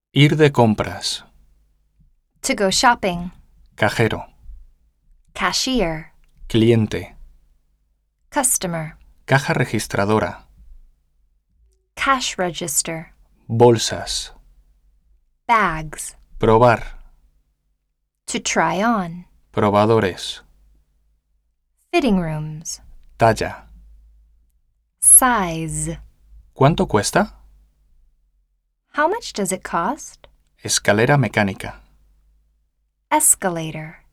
Ir de compras. To go shopping. Cajero. Cashier. Cliente. Customer. Caja registradora. Cash register. Bolsas. Bags. Probar. To try on. Probadores. Fitting rooms. Talla. Size. ¿Cuánto cuesta? How much does it cost? Escalera mecánica. Escalator.